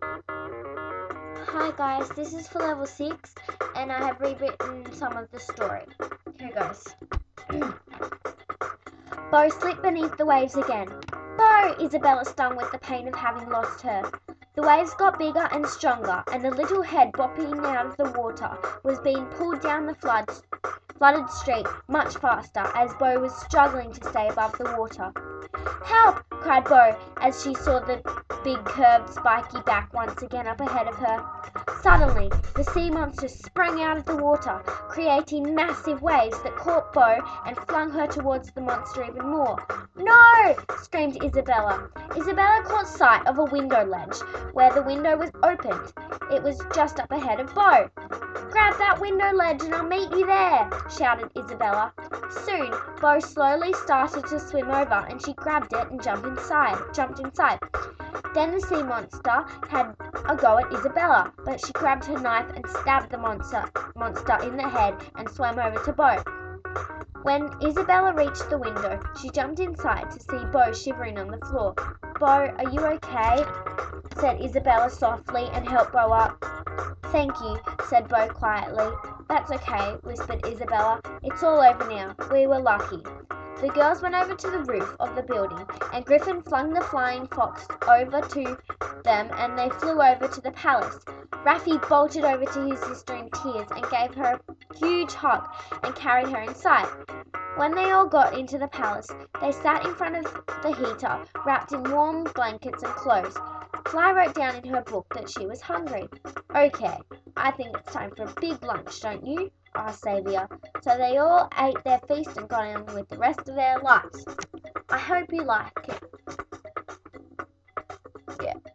Hi guys, this is for level 6 and I have rewritten some of the story. Here goes. Bo slipped beneath the waves again. Bo! Isabella stung with the pain of having lost her. The waves got bigger and stronger, and the little head bobbing out of the water was being pulled down the flooded street much faster as Bo was struggling to stay above the water. Help! Cried Bo as she saw the big curved spiky back once again up ahead of her. Suddenly, the sea monster sprang out of the water, creating massive waves that caught Bo and flung her towards the monster even more. No! Screamed Isabella. Isabella caught sight of a window ledge where the window was opened. It was just up ahead of Bo. Grab that window ledge and I'll meet you there, shouted Isabella. Soon, Bo slowly started to swim over and she grabbed it and jumped inside. Then the sea monster had a go at Isabella, but she grabbed her knife and stabbed the monster in the head and swam over to Bo. When Isabella reached the window, she jumped inside to see Bo shivering on the floor. Bo, are you okay? Said Isabella softly and helped Bo up. Thank you, said Bo quietly. That's okay, whispered Isabella. It's all over now. We were lucky. The girls went over to the roof of the building, and Griffin flung the flying fox over to them, and they flew over to the palace. Raffi bolted over to his sister in tears and gave her a huge hug and carried her inside. When they all got into the palace, they sat in front of the heater, wrapped in warm blankets and clothes. Fly wrote down in her book that she was hungry. Okay, I think it's time for a big lunch, don't you? Asked Xavier. So they all ate their feast and got on with the rest of their lives. I hope you like it. Yeah.